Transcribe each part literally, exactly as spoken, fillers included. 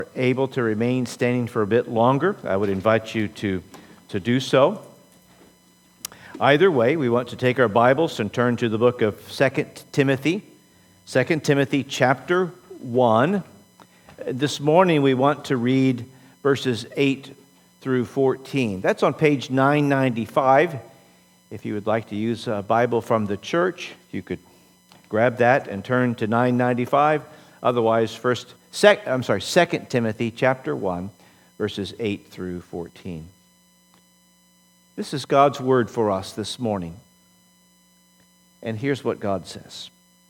able to remain standing for a bit longer, I would invite you to, to do so. Either way, we want to take our Bibles and turn to the book of Second Timothy, Second Timothy chapter one. This morning we want to read verses eight through fourteen. That's on page nine ninety-five. If you would like to use a Bible from the church, you could grab that and turn to nine ninety-five. Otherwise, first, sec, I'm sorry, Second Timothy chapter one, verses eight through fourteen. This is God's word for us this morning. And here's what God says.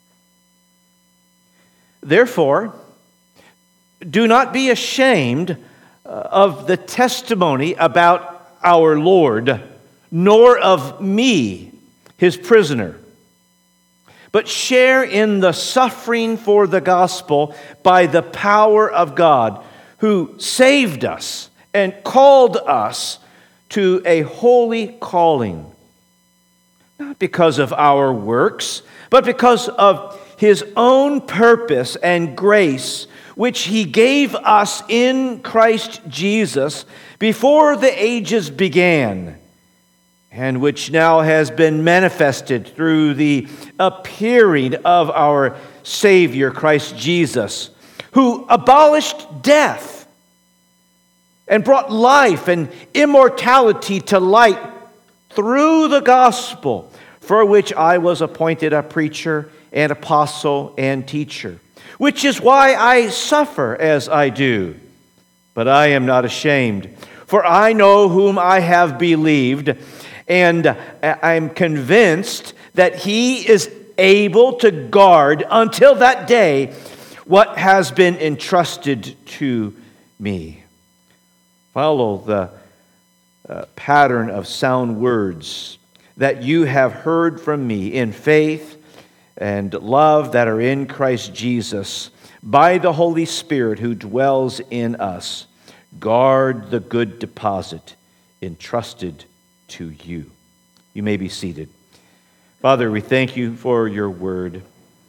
Therefore, do not be ashamed of the testimony about our Lord, nor of me, his prisoner, but share in the suffering for the gospel by the power of God, who saved us and called us to a holy calling, not because of our works, but because of his own purpose and grace, which he gave us in Christ Jesus before the ages began, and which now has been manifested through the appearing of our Savior, Christ Jesus, who abolished death and brought life and immortality to light through the gospel, for which I was appointed a preacher and apostle and teacher, which is why I suffer as I do. But I am not ashamed, for I know whom I have believed, and I'm convinced that he is able to guard until that day what has been entrusted to me. Follow the uh, pattern of sound words that you have heard from me in faith and love that are in Christ Jesus by the Holy Spirit who dwells in us. Guard the good deposit entrusted to you. You may be seated. Father, we thank you for your word,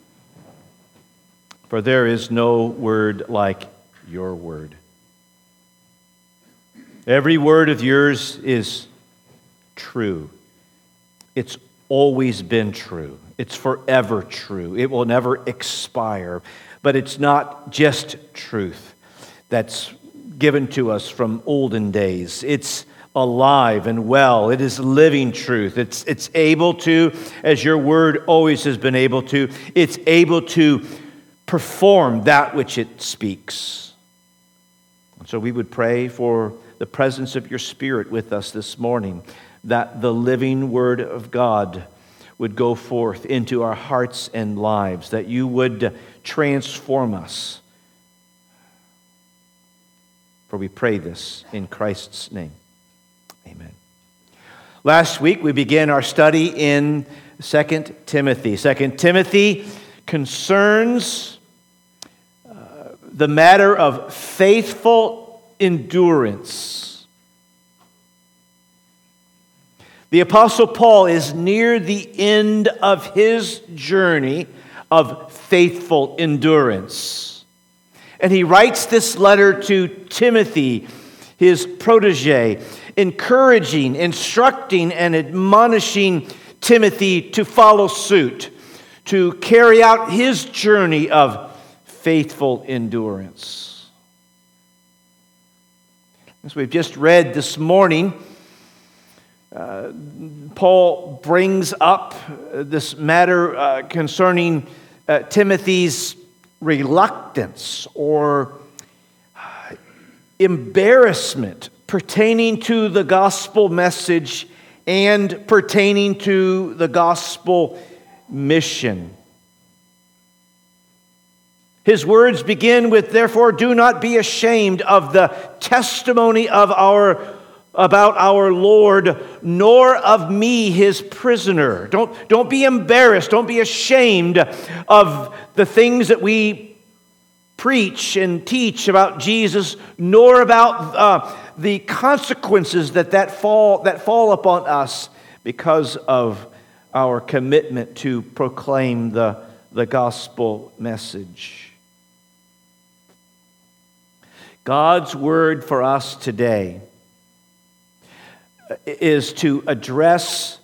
for there is no word like your word. Every word of yours is true. It's always been true. It's forever true. It will never expire. But it's not just truth that's given to us from olden days. It's alive and well. It is living truth. It's, it's able to, as your word always has been able to, it's able to perform that which it speaks. And so we would pray for the presence of your Spirit with us this morning, that the living word of God would go forth into our hearts and lives, that you would transform us. For we pray this in Christ's name. Amen. Last week we began our study in Second Timothy. Second Timothy concerns uh, the matter of faithful endurance. The Apostle Paul is near the end of his journey of faithful endurance. And he writes this letter to Timothy, his protege, encouraging, instructing, and admonishing Timothy to follow suit, to carry out his journey of faithful endurance. As we've just read this morning, uh, Paul brings up this matter uh, concerning uh, Timothy's reluctance or uh, embarrassment pertaining to the gospel message and pertaining to the gospel mission. His words begin with, therefore, do not be ashamed of the testimony of our about our Lord, nor of me, his prisoner. Don't, don't be embarrassed. Don't be ashamed of the things that we preach and teach about Jesus, nor about uh, the consequences that, that, fall, that fall upon us because of our commitment to proclaim the, the gospel message. God's word for us today is to address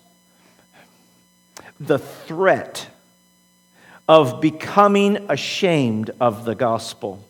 the threat of becoming ashamed of the gospel.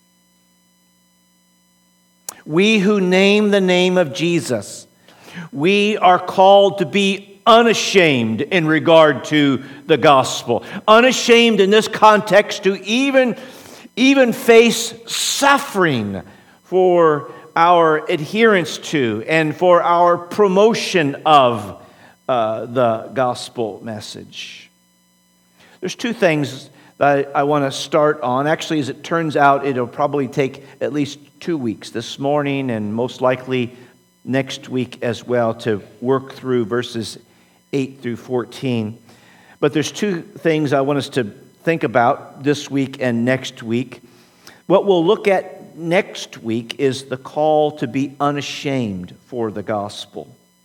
We who name the name of Jesus, we are called to be unashamed in regard to the gospel. Unashamed in this context to even, even face suffering for our adherence to and for our promotion of uh, the gospel message. There's two things that I want to start on. Actually, as it turns out, it'll probably take at least two weeks, this morning and most likely next week as well, to work through verses eight through fourteen. But there's two things I want us to think about this week and next week. What we'll look at next week is the call to be unashamed for the gospel.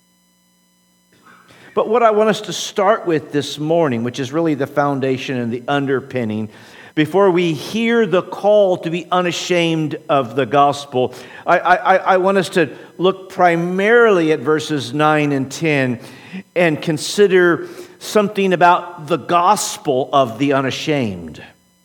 But what I want us to start with this morning, which is really the foundation and the underpinning, before we hear the call to be unashamed of the gospel, I, I, I want us to look primarily at verses nine and ten and consider something about the gospel of the unashamed.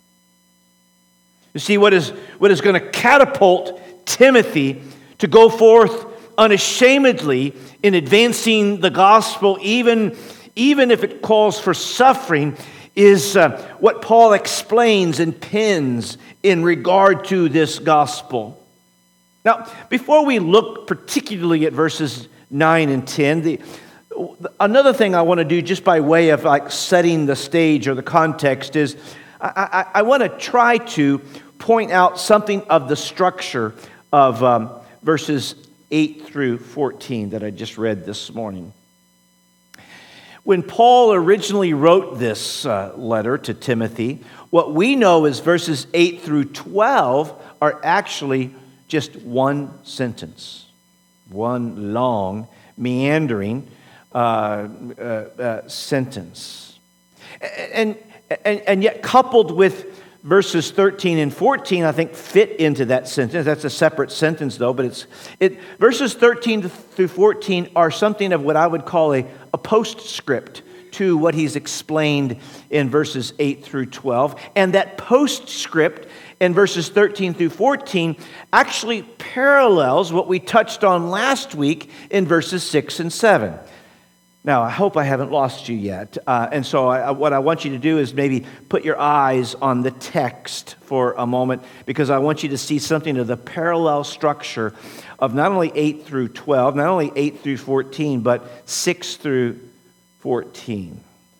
You see, what is, what is going to catapult Timothy to go forth unashamedly in advancing the gospel, even, even if it calls for suffering, is uh, what Paul explains and pins in regard to this gospel. Now, before we look particularly at verses nine and ten, the, another thing I want to do just by way of like setting the stage or the context is I, I, I want to try to point out something of the structure of um, verses eight through fourteen that I just read this morning. When Paul originally wrote this uh, letter to Timothy, what we know is verses eight through twelve are actually just one sentence, one long, meandering uh, uh, uh, sentence. And, and, and yet coupled with verses thirteen and fourteen, I think, fit into that sentence. That's a separate sentence, though, but it's it. Verses thirteen through fourteen are something of what I would call a, a postscript to what he's explained in verses eight through twelve. And that postscript in verses thirteen through fourteen actually parallels what we touched on last week in verses six and seven. Now, I hope I haven't lost you yet. Uh, and so I, what I want you to do is maybe put your eyes on the text for a moment, because I want you to see something of the parallel structure of not only eight through twelve, not only eight through fourteen, but six through fourteen.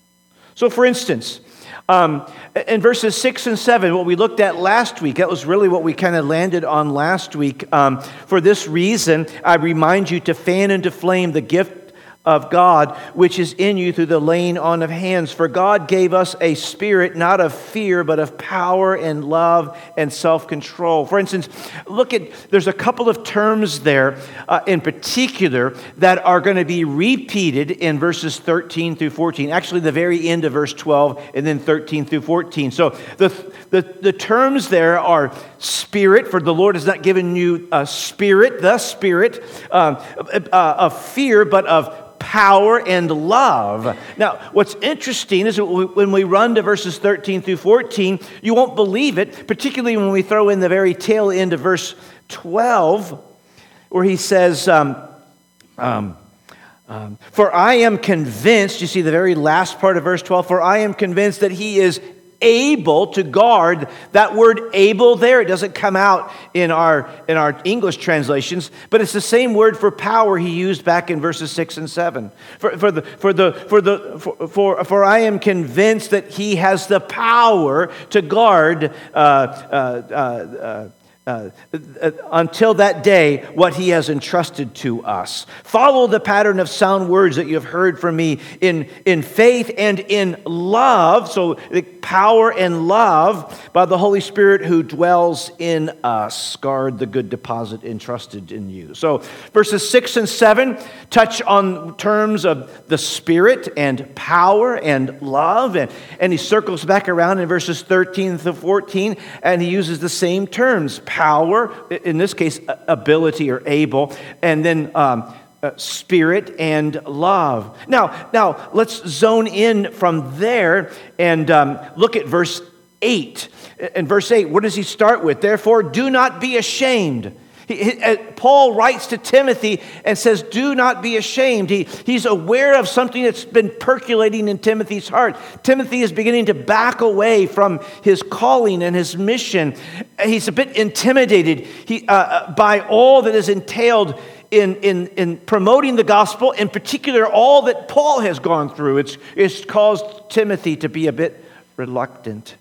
So, for instance, um, in verses six and seven, what we looked at last week, that was really what we kind of landed on last week. Um, for this reason, I remind you to fan into flame the gift of God, which is in you through the laying on of hands. For God gave us a spirit not of fear, but of power and love and self-control. For instance, look at, there's a couple of terms there uh, in particular that are going to be repeated in verses thirteen through fourteen. Actually, the very end of verse twelve and then thirteen through fourteen. So the, the, the terms there are spirit, for the Lord has not given you a spirit, the spirit uh, uh, of fear, but of power and love. Now, what's interesting is that when we run to verses thirteen through fourteen, you won't believe it, particularly when we throw in the very tail end of verse twelve, where he says, um, um, um, for I am convinced, you see the very last part of verse twelve, for I am convinced that he is able to guard. That word able there, it doesn't come out in our in our English translations, but it's the same word for power he used back in verses six and seven. For, for the for the for the for, for for I am convinced that he has the power to guard uh, uh, uh, uh, Uh, uh, until that day, what he has entrusted to us. Follow the pattern of sound words that you have heard from me in, in faith and in love. So it power and love by the Holy Spirit who dwells in us. Guard the good deposit entrusted in you. So verses six and seven touch on terms of the Spirit and power and love. And, and he circles back around in verses thirteen to fourteen, and he uses the same terms. Power, in this case, ability or able, and then um, Uh, spirit and love. Now, now let's zone in from there and um, look at verse eight. In verse eight, what does he start with? Therefore, do not be ashamed. He, he, uh, Paul writes to Timothy and says, do not be ashamed. He, he's aware of something that's been percolating in Timothy's heart. Timothy is beginning to back away from his calling and his mission. He's a bit intimidated he, uh, by all that is entailed In, in, in promoting the gospel, in particular, all that Paul has gone through. It's, it's caused Timothy to be a bit reluctant.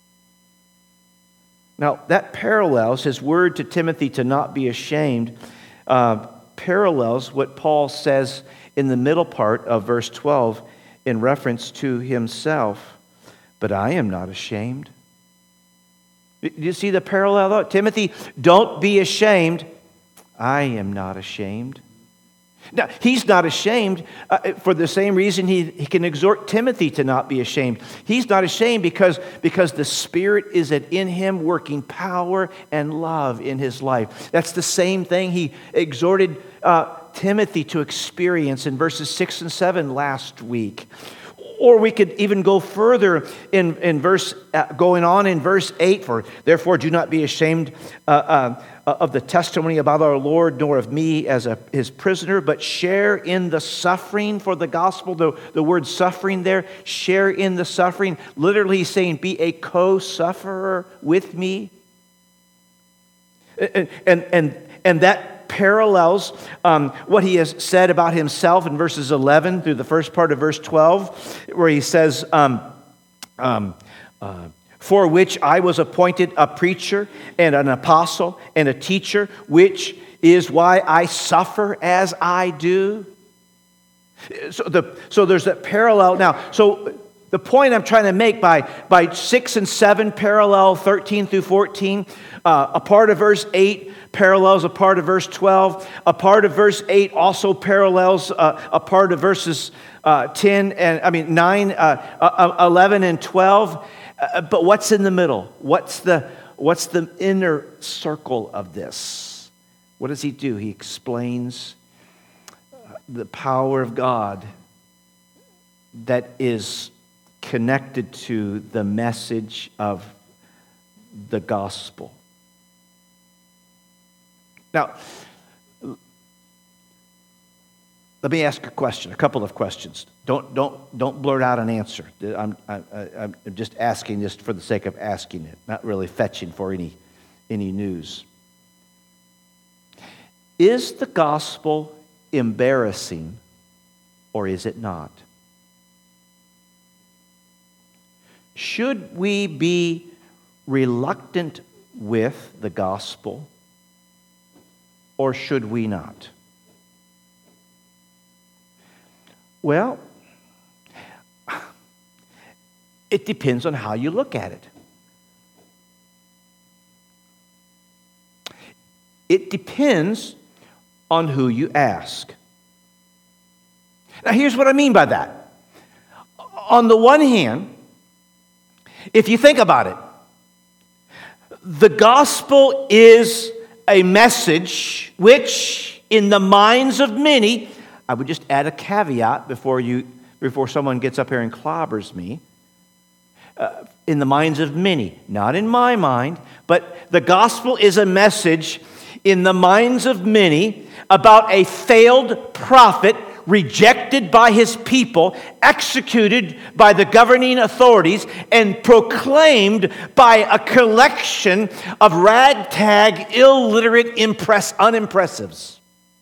Now, that parallels his word to Timothy to not be ashamed, uh, parallels what Paul says in the middle part of verse twelve in reference to himself. But I am not ashamed. Do you see the parallel? Timothy, don't be ashamed. I am not ashamed. Now, he's not ashamed uh, for the same reason he, he can exhort Timothy to not be ashamed. He's not ashamed because, because the Spirit is in him working power and love in his life. That's the same thing he exhorted uh, Timothy to experience in verses six and seven last week. Or we could even go further in, in verse, uh, going on in verse eight, for therefore do not be ashamed uh, uh, of the testimony about our Lord, nor of me as a, his prisoner, but share in the suffering for the gospel. The, the word suffering there, share in the suffering. Literally he's saying, be a co-sufferer with me. And, and, and, and that parallels um, what he has said about himself in verses eleven through the first part of verse twelve, where he says, um, um, uh, for which I was appointed a preacher and an apostle and a teacher, which is why I suffer as I do. So, the, so there's that parallel. Now, so the point I'm trying to make by, by six and seven parallel thirteen through fourteen, uh, a part of verse eight parallels a part of verse twelve. A part of verse eight also parallels uh, a part of verses uh, ten and I mean nine, uh, eleven, and twelve. Uh, but what's in the middle? What's the what's the inner circle of this? What does he do? He explains the power of God that is connected to the message of the gospel. Now, let me ask a question, a couple of questions. Don't don't don't blurt out an answer. I'm I, I'm just asking just for the sake of asking it, not really fetching for any any news. Is the gospel embarrassing, or is it not? Should we be reluctant with the gospel, or should we not? Well, it depends on how you look at it. It depends on who you ask. Now, here's what I mean by that. On the one hand, if you think about it, the gospel is a message which, in the minds of many, I would just add a caveat before you, before someone gets up here and clobbers me. Uh, in the minds of many, not in my mind, but the gospel is a message in the minds of many about a failed prophet rejected by his people, executed by the governing authorities, and proclaimed by a collection of ragtag, illiterate, impress, unimpressives.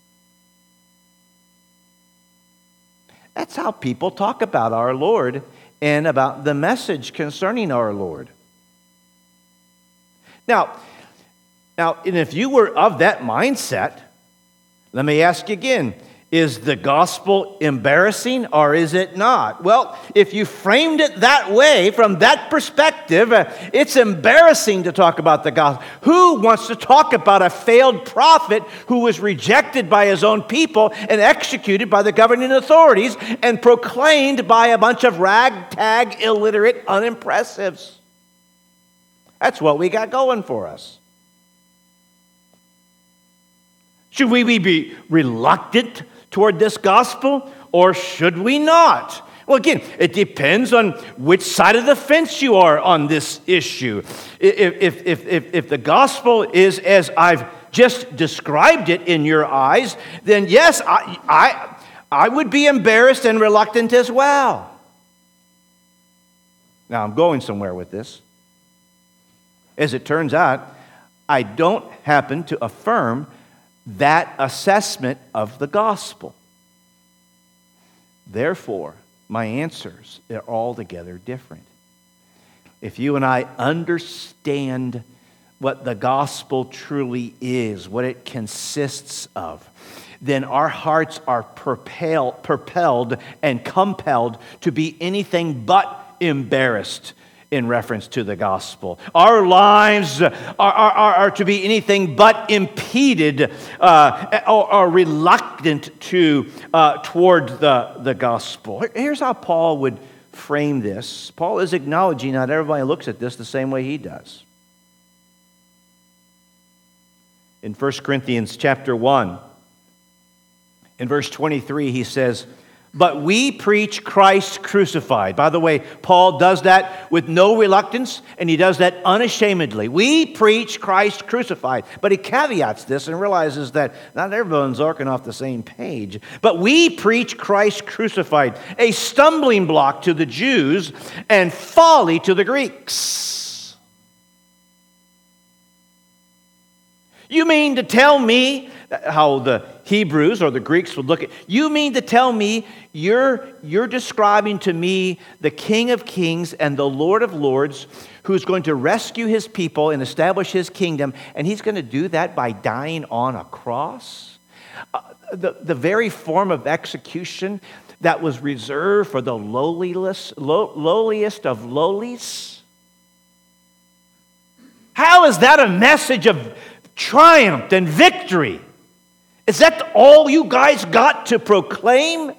That's how people talk about our Lord and about the message concerning our Lord. Now, now, and if you were of that mindset, let me ask you again, Is the gospel embarrassing or is it not? Well, if you framed it that way, from that perspective, uh, it's embarrassing to talk about the gospel. Who wants to talk about a failed prophet who was rejected by his own people and executed by the governing authorities and proclaimed by a bunch of ragtag, illiterate unimpressives? That's what we got going for us. Should we be reluctant toward this gospel, or should we not? Well, again, it depends on which side of the fence you are on this issue. If, if, if, if, if the gospel is as I've just described it in your eyes, then yes, I, I, I would be embarrassed and reluctant as well. Now, I'm going somewhere with this. As it turns out, I don't happen to affirm that assessment of the gospel. Therefore, my answers are altogether different. If you and I understand what the gospel truly is, what it consists of, then our hearts are propel, propelled and compelled to be anything but embarrassed in reference to the gospel. Our lives are, are, are, are to be anything but impeded uh, or, or reluctant to uh, toward the, the gospel. Here's how Paul would frame this. Paul is acknowledging not everybody looks at this the same way he does. In First Corinthians chapter one, in verse twenty-three, he says, "But we preach Christ crucified." By the way, Paul does that with no reluctance, and he does that unashamedly. We preach Christ crucified. But he caveats this and realizes that not everyone's working off the same page. "But we preach Christ crucified, a stumbling block to the Jews and folly to the Greeks." You mean to tell me, how the Hebrews or the Greeks would look at, you mean to tell me you're, you're describing to me the King of Kings and the Lord of Lords who's going to rescue his people and establish his kingdom, and he's going to do that by dying on a cross? Uh, the, the very form of execution that was reserved for the lowliest, low, lowliest of lowlies? How is that a message of triumph and victory? Is that all you guys got to proclaim?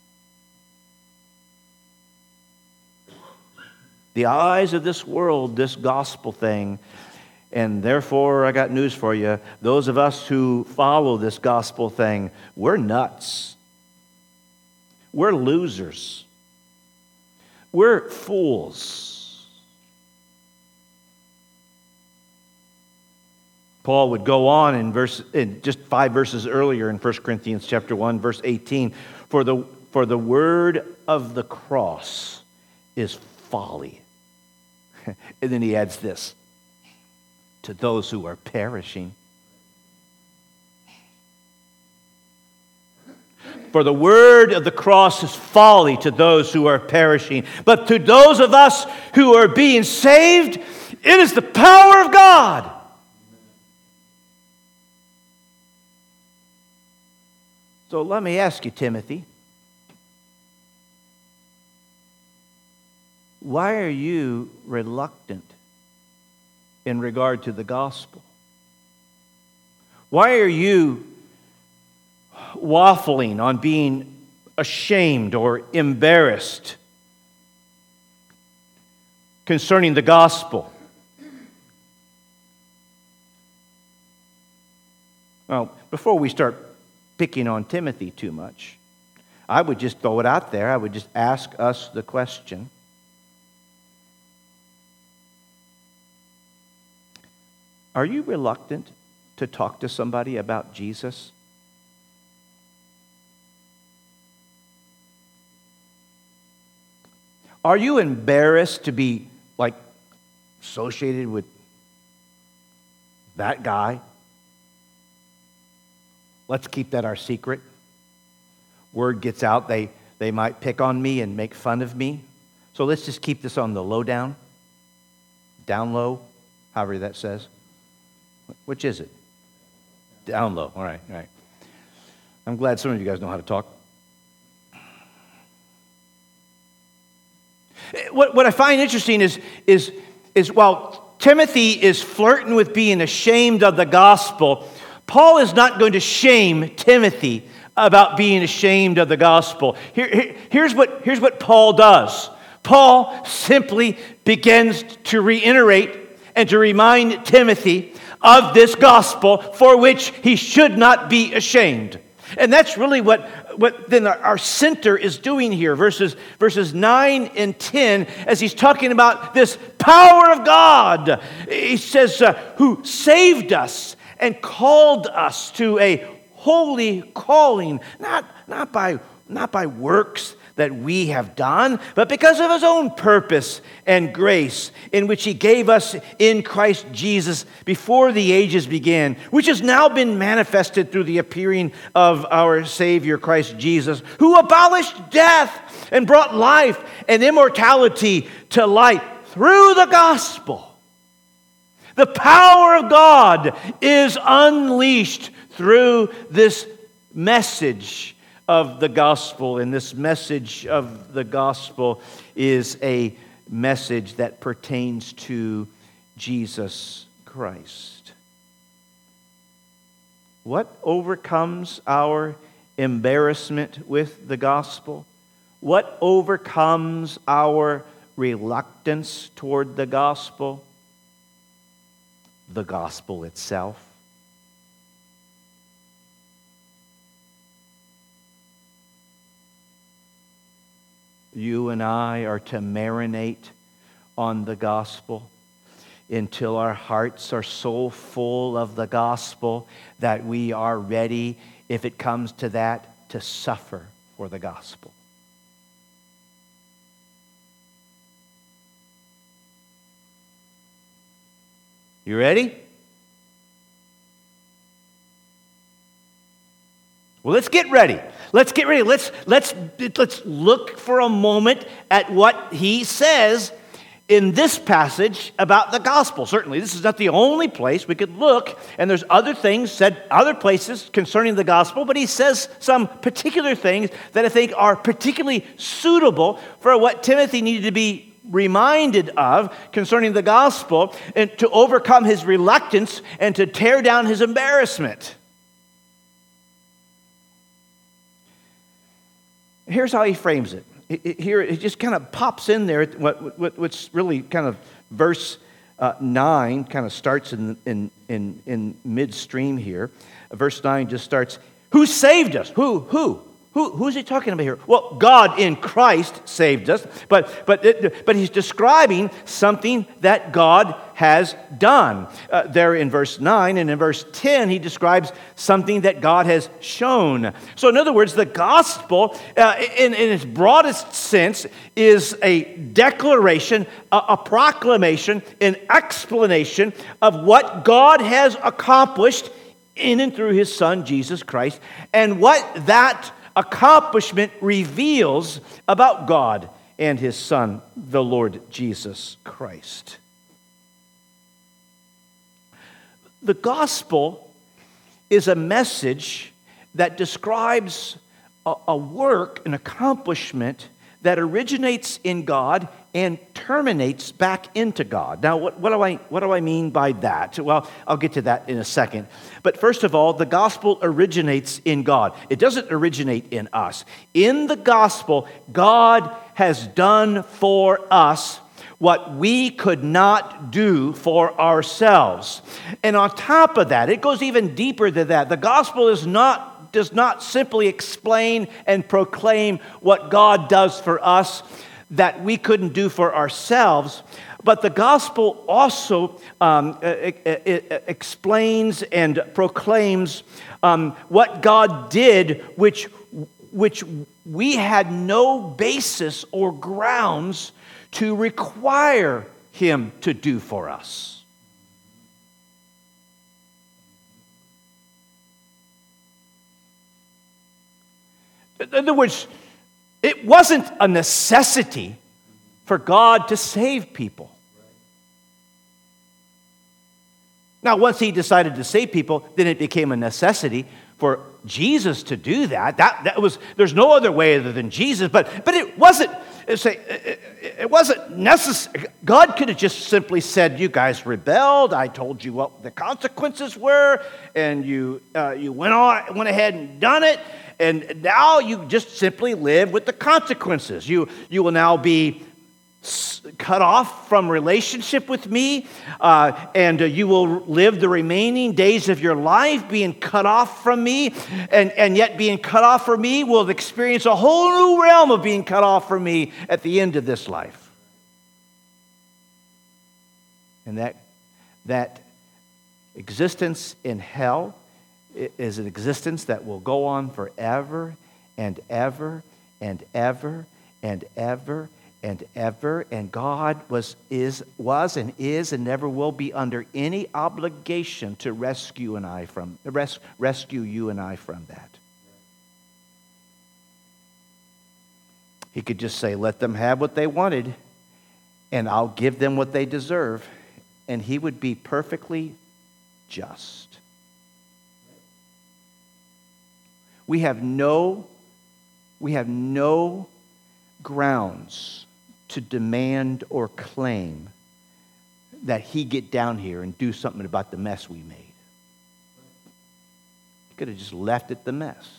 The eyes of this world, this gospel thing, and therefore I got news for you. Those of us who follow this gospel thing, we're nuts. We're losers. We're fools. Paul would go on in verse, in just five verses earlier in First Corinthians chapter one, verse eighteen. For the, for the word of the cross is folly. And then he adds this, to those who are perishing. For the word of the cross is folly to those who are perishing. But to those of us who are being saved, it is the power of God. So let me ask you, Timothy, why are you reluctant in regard to the gospel? Why are you waffling on being ashamed or embarrassed concerning the gospel? Well, before we start picking on Timothy too much, I would just throw it out there. I would just ask us the question. Are you reluctant to talk to somebody about Jesus? Are you embarrassed to be, like, associated with that guy? Let's keep that our secret. Word gets out, they, they might pick on me and make fun of me. So let's just keep this on the low down. Down low, however that says. Which is it? Down low. All right, all right. I'm glad some of you guys know how to talk. What, what I find interesting is, is, is while Timothy is flirting with being ashamed of the gospel, Paul is not going to shame Timothy about being ashamed of the gospel. Here, here, here's, what, here's what Paul does. Paul simply begins to reiterate and to remind Timothy of this gospel for which he should not be ashamed. And that's really what, what then our center is doing here, verses, verses nine and ten, as he's talking about this power of God. He says, uh, who saved us and called us to a holy calling, not, not, by, not by works that we have done, but because of his own purpose and grace, in which he gave us in Christ Jesus before the ages began, which has now been manifested through the appearing of our Savior Christ Jesus, who abolished death and brought life and immortality to light through the gospel. The power of God is unleashed through this message of the gospel, and this message of the gospel is a message that pertains to Jesus Christ. What overcomes our embarrassment with the gospel? What overcomes our reluctance toward the gospel? The gospel itself. You and I are to marinate on the gospel until our hearts are so full of the gospel that we are ready, if it comes to that, to suffer for the gospel. You ready? Well, let's get ready. Let's get ready. Let's, let's, let's look for a moment at what he says in this passage about the gospel. Certainly, this is not the only place we could look, and there's other things said, other places concerning the gospel, but he says some particular things that I think are particularly suitable for what Timothy needed to be reminded of concerning the gospel, and to overcome his reluctance and to tear down his embarrassment. Here's how he frames it. It, it here, it just kind of pops in there. What, what, what's really kind of verse uh, nine kind of starts in, in, in, in midstream here. Verse nine just starts, who saved us? Who? Who? Who, who's he talking about here? Well, God in Christ saved us, but but it, but he's describing something that God has done. Uh, there in verse nine and in verse ten, he describes something that God has shown. So in other words, the gospel, uh, in, in its broadest sense, is a declaration, a, a proclamation, an explanation of what God has accomplished in and through his Son, Jesus Christ, and what that accomplishment reveals about God and his Son, the Lord Jesus Christ. The gospel is a message that describes a, a work, an accomplishment that originates in God and terminates back into God. Now, what, what do I what do I mean by that? Well, I'll get to that in a second. But first of all, the gospel originates in God. It doesn't originate in us. In the gospel, God has done for us what we could not do for ourselves. And on top of that, it goes even deeper than that. The gospel is not does not simply explain and proclaim what God does for us that we couldn't do for ourselves, but the gospel also um, it, it, it explains and proclaims um, what God did, which, which we had no basis or grounds to require him to do for us. In other words, it wasn't a necessity for God to save people. Now, once he decided to save people, then it became a necessity for Jesus to do that. That, that was, there's no other way other than Jesus, but, but it wasn't, say, it wasn't necessary. God could have just simply said, you guys rebelled, I told you what the consequences were, and you, uh, you went on, went ahead and done it, and now you just simply live with the consequences. You, you will now be cut off from relationship with me, uh, and uh, you will live the remaining days of your life being cut off from me, and, and yet being cut off from me will experience a whole new realm of being cut off from me at the end of this life. And that, that existence in hell is an existence that will go on forever and ever and ever and ever and ever, and God was, is, was, and is, and never will be under any obligation to rescue and I from res, rescue you and I from that. He could just say, "Let them have what they wanted, and I'll give them what they deserve," and He would be perfectly just. We have no, we have no grounds to demand or claim that He get down here and do something about the mess we made. He could have just left it the mess.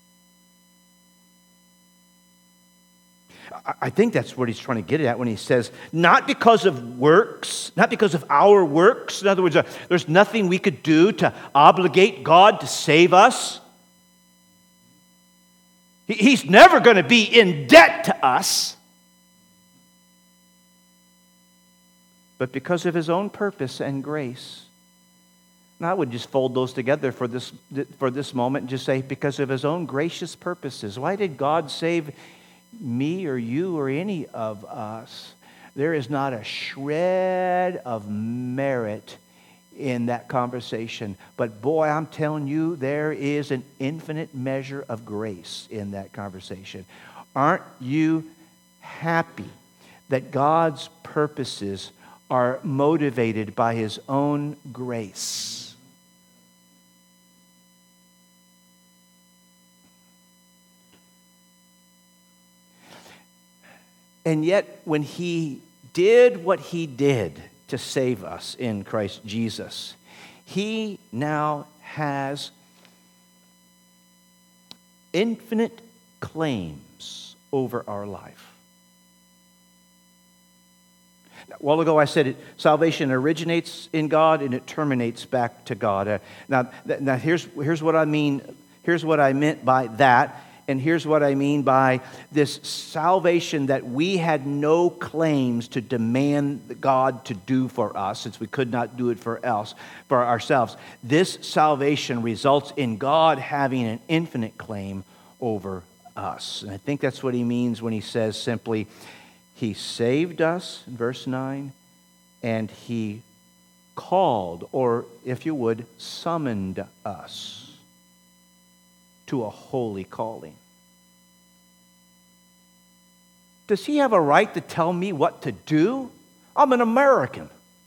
I think that's what He's trying to get at when He says, not because of works, not because of our works. In other words, uh, there's nothing we could do to obligate God to save us. He, he's never going to be in debt to us. But because of His own purpose and grace. And I would just fold those together for this, for this moment and just say, because of His own gracious purposes. Why did God save me or you or any of us? There is not a shred of merit in that conversation. But boy, I'm telling you, there is an infinite measure of grace in that conversation. Aren't you happy that God's purposes are motivated by His own grace? And yet, when He did what He did to save us in Christ Jesus, He now has infinite claims over our life. A while ago I said it, salvation originates in God and it terminates back to God. Uh, now, th- now here's, here's what I mean. Here's what I meant by that. And here's what I mean by this salvation that we had no claims to demand God to do for us, since we could not do it for else for ourselves. This salvation results in God having an infinite claim over us. And I think that's what He means when He says simply, He saved us, in verse nine, and He called, or if you would, summoned us to a holy calling. Does He have a right to tell me what to do? I'm an American.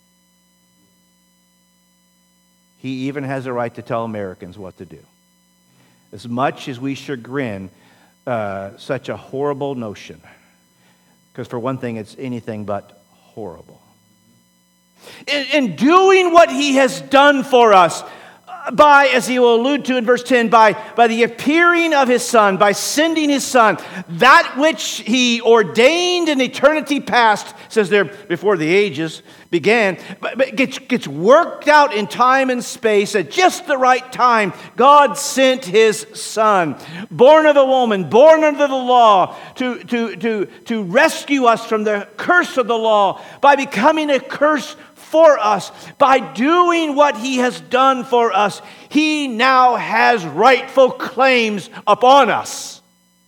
He even has a right to tell Americans what to do. As much as we chagrin uh, such a horrible notion. Because for one thing, it's anything but horrible. In, in doing what He has done for us, by, as He will allude to in verse ten, by, by the appearing of His Son, by sending His Son, that which He ordained in eternity past, says there, before the ages began, but, but gets, gets worked out in time and space at just the right time. God sent His Son, born of a woman, born under the law, to, to, to, to rescue us from the curse of the law, by becoming a curse for us. By doing what He has done for us, He now has rightful claims upon us.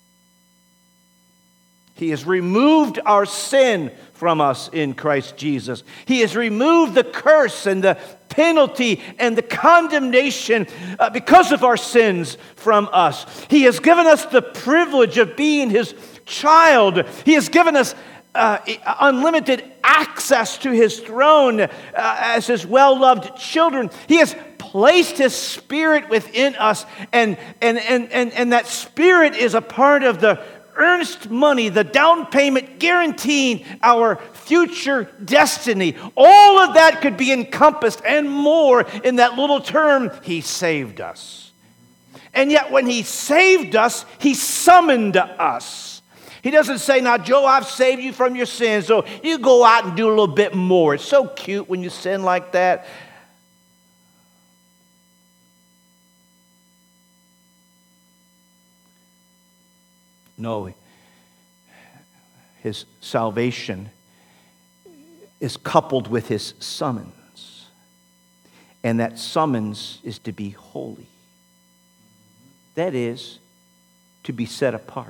He has removed our sin from us in Christ Jesus. He has removed the curse and the penalty and the condemnation uh, because of our sins from us. He has given us the privilege of being His child. He has given us uh, unlimited access to his throne uh, as his well-loved children. He has placed his Spirit within us, and, and, and, and, and that Spirit is a part of the earnest money, the down payment guaranteeing our future destiny. All of that could be encompassed and more in that little term, he saved us. And yet when he saved us, he summoned us. He doesn't say, now, Joe, I've saved you from your sins, so you go out and do a little bit more. It's so cute when you sin like that. No, his salvation is coupled with his summons. And that summons is to be holy. That is, to be set apart.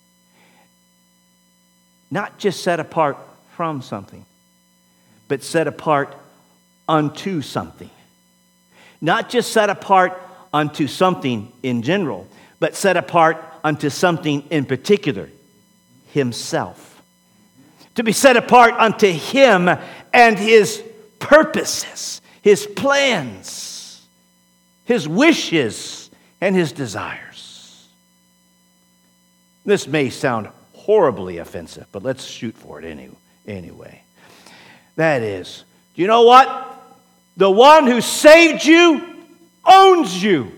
Not just set apart from something, but set apart unto something. Not just set apart unto something in general, but set apart unto something in particular, himself. To be set apart unto him and his purposes, his plans, his wishes, and his desires. This may sound horribly offensive, but let's shoot for it any, anyway. That is, do you know what? The one who saved you owns you.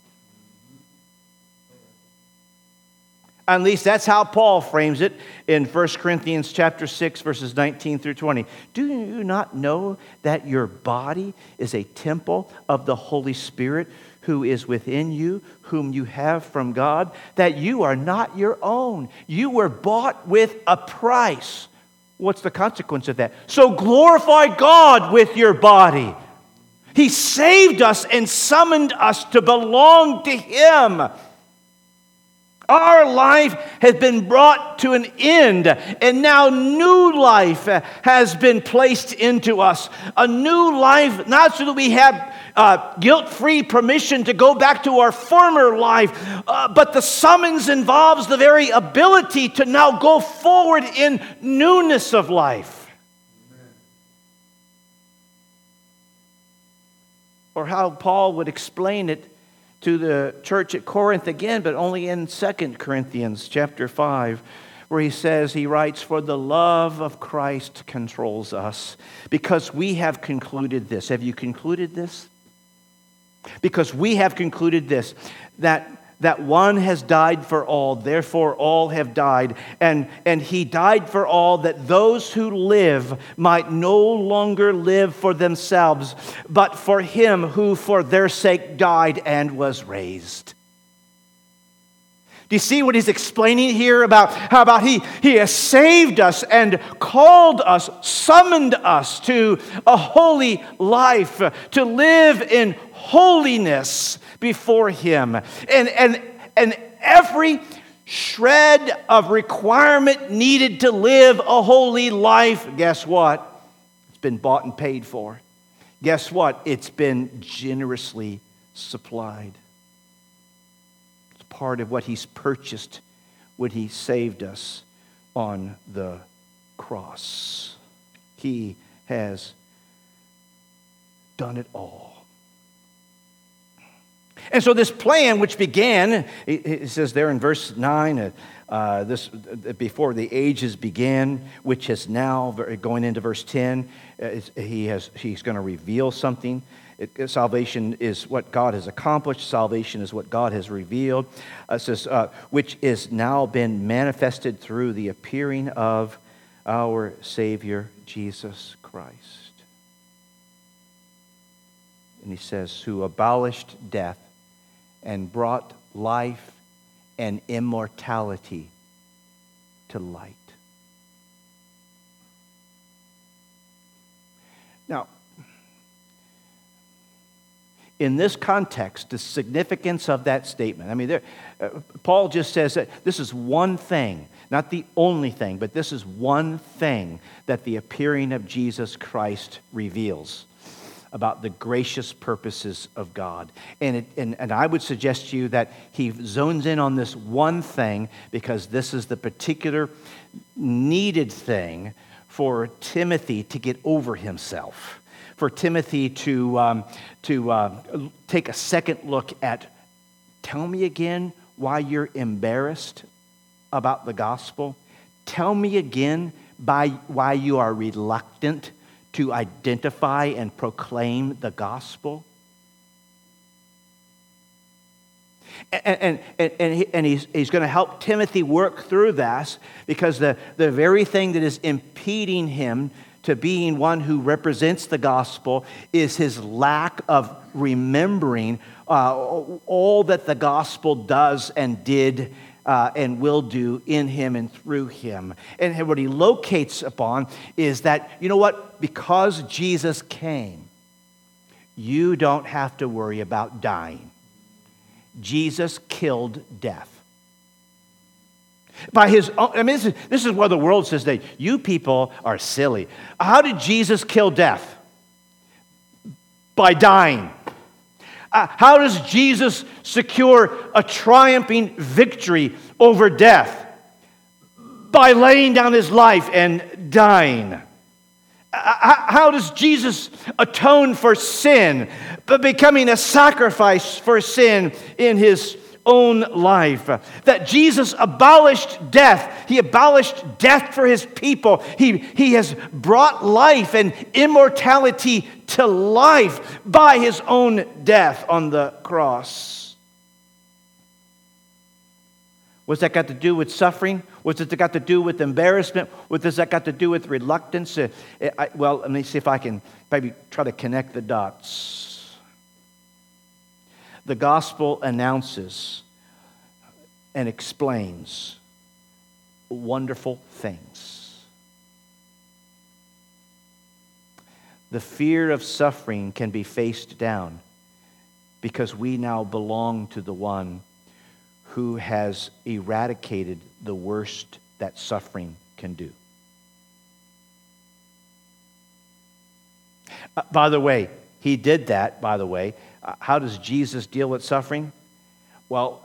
At least that's how Paul frames it in First Corinthians chapter six, verses nineteen through twenty. Do you not know that your body is a temple of the Holy Spirit who is within you, whom you have from God? That you are not your own. You were bought with a price. What's the consequence of that? So glorify God with your body. He saved us and summoned us to belong to him. Our life has been brought to an end, and now new life has been placed into us. A new life, not so that we have uh, guilt-free permission to go back to our former life, uh, but the summons involves the very ability to now go forward in newness of life. Amen. Or how Paul would explain it to the church at Corinth again, but only in Second Corinthians chapter five, where he says, he writes, for the love of Christ controls us, because we have concluded this. Have you concluded this? Because we have concluded this, that that one has died for all, therefore all have died. And, and he died for all, that those who live might no longer live for themselves, but for him who for their sake died and was raised. Do you see what he's explaining here about how about he, he has saved us and called us, summoned us to a holy life, to live in holiness before him. And, and, and every shred of requirement needed to live a holy life, guess what? It's been bought and paid for. Guess what? It's been generously supplied. It's part of what he's purchased when he saved us on the cross. He has done it all. And so this plan, which began, it says there in verse nine, uh, this before the ages began, which has now, going into verse ten, he has he's going to reveal something. It, salvation is what God has accomplished. Salvation is what God has revealed. Uh, it says, uh, which is now been manifested through the appearing of our Savior, Jesus Christ. And he says, who abolished death and brought life and immortality to light. Now, in this context, the significance of that statement, I mean, there, uh, Paul just says that this is one thing, not the only thing, but this is one thing that the appearing of Jesus Christ reveals. about the gracious purposes of God. And, it, and, and I would suggest to you that he zones in on this one thing because this is the particular needed thing for Timothy to get over himself, for Timothy to, um, to uh, take a second look at, tell me again why you're embarrassed about the gospel. Tell me again by why you are reluctant to identify and proclaim the gospel. And, and, and, he, and he's, he's going to help Timothy work through that because the, the very thing that is impeding him to being one who represents the gospel is his lack of remembering uh, all that the gospel does and did uh, and will do in him and through him. And what he locates upon is that, you know what, because Jesus came, you don't have to worry about dying. Jesus killed death. By his own, I mean, this is, this is where the world says that you people are silly. How did Jesus kill death? By dying. Uh, how does Jesus secure a triumphing victory over death? By laying down his life and dying. Uh, how does Jesus atone for sin? By becoming a sacrifice for sin in his own life. That Jesus abolished death. He abolished death for his people. He, he has brought life and immortality to life by his own death on the cross. What's that got to do with suffering? What's it got to do with embarrassment? What does that got to do with reluctance? Uh, I, well, let me see if I can maybe try to connect the dots. The gospel announces and explains wonderful things. The fear of suffering can be faced down because we now belong to the one who has eradicated the worst that suffering can do. Uh, by the way, he did that, by the way. Uh, how does Jesus deal with suffering? Well,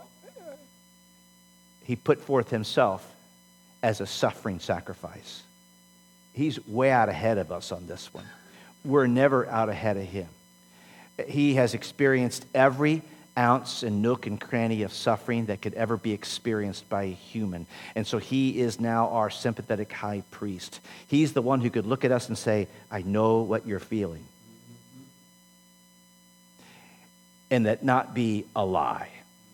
he put forth himself as a suffering sacrifice. He's way out ahead of us on this one. We're never out ahead of him. He has experienced every ounce and nook and cranny of suffering that could ever be experienced by a human. And so he is now our sympathetic high priest. He's the one who could look at us and say, I know what you're feeling. And that not be a lie.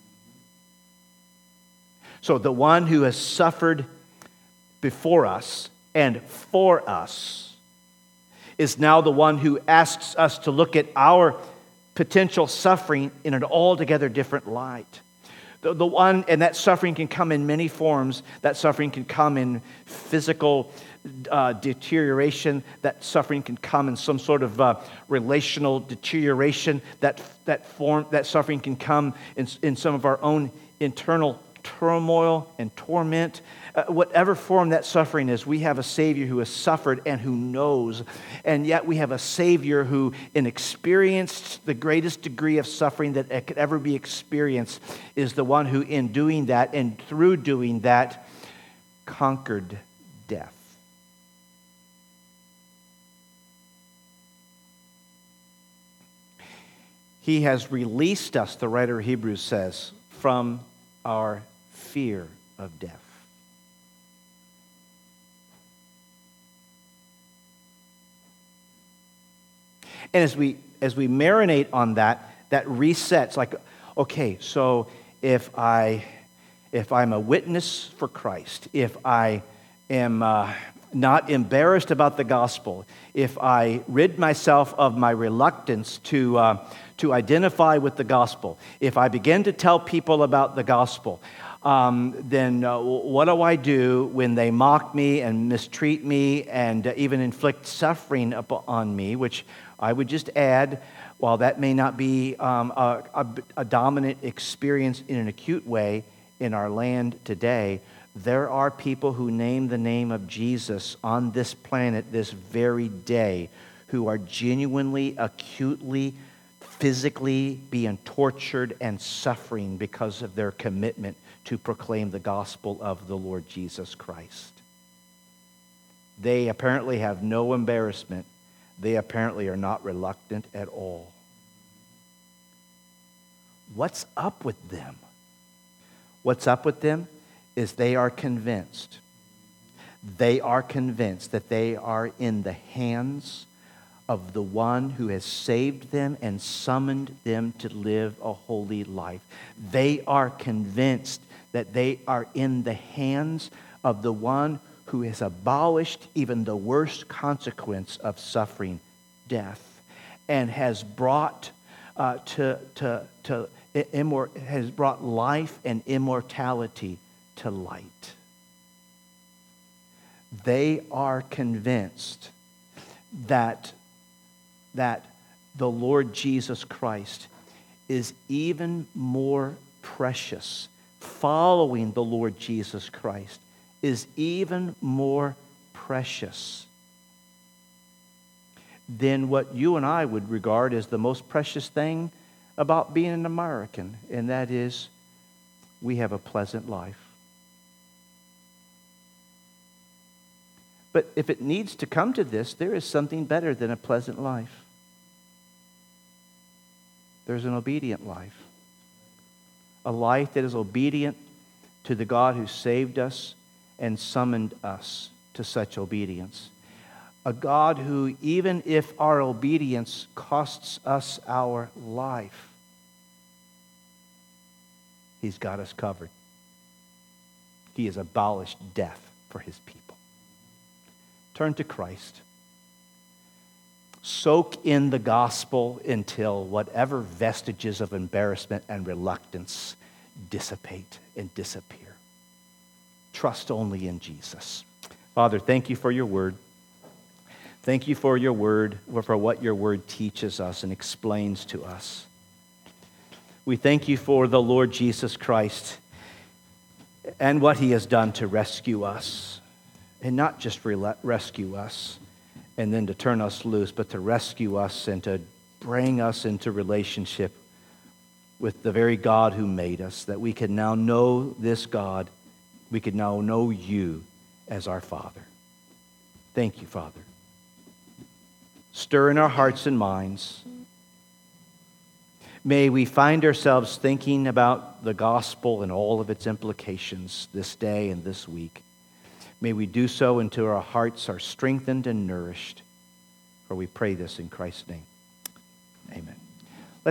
So the one who has suffered before us and for us is now the one who asks us to look at our potential suffering in an altogether different light. The, the one, and that suffering can come in many forms. That suffering can come in physical uh, deterioration. That suffering can come in some sort of uh, relational deterioration. That that form, that suffering can come in, in some of our own internal turmoil and torment. Uh, whatever form that suffering is, we have a Savior who has suffered and who knows. And yet we have a Savior who in experienced the greatest degree of suffering that could ever be experienced is the one who in doing that and through doing that conquered death. He has released us, the writer of Hebrews says, from our fear of death. And as we as we marinate on that, that resets like, okay, so if I if I'm a witness for Christ, if I am uh, not embarrassed about the gospel, if I rid myself of my reluctance to uh, to identify with the gospel, if I begin to tell people about the gospel, um, then uh, what do I do when they mock me and mistreat me and uh, even inflict suffering upon me, which I would just add, while that may not be um, a, a, a dominant experience in an acute way in our land today, there are people who name the name of Jesus on this planet this very day who are genuinely, acutely, physically being tortured and suffering because of their commitment to proclaim the gospel of the Lord Jesus Christ. They apparently have no embarrassment. They apparently are not reluctant at all. What's up with them? What's up with them is they are convinced. They are convinced that they are in the hands of the one who has saved them and summoned them to live a holy life. They are convinced that they are in the hands of the one who has abolished even the worst consequence of suffering, death, and has brought uh, to to to immor- has brought life and immortality to light. They are convinced that that the Lord Jesus Christ is even more precious. Following the Lord Jesus Christ is even more precious than what you and I would regard as the most precious thing about being an American, and that is we have a pleasant life. But if it needs to come to this, there is something better than a pleasant life. There's an obedient life. A life that is obedient to the God who saved us and summoned us to such obedience. A God who, even if our obedience costs us our life, He's got us covered. He has abolished death for His people. Turn to Christ. Soak in the gospel until whatever vestiges of embarrassment and reluctance dissipate and disappear. Trust only in Jesus. Father, thank you for your word. Thank you for your word, for what your word teaches us and explains to us. We thank you for the Lord Jesus Christ and what He has done to rescue us. And not just re- rescue us and then to turn us loose, but to rescue us and to bring us into relationship with the very God who made us, that we can now know this God, we can now know you as our Father. Thank you, Father. Stir in our hearts and minds. May we find ourselves thinking about the gospel and all of its implications this day and this week. May we do so until our hearts are strengthened and nourished. For we pray this in Christ's name.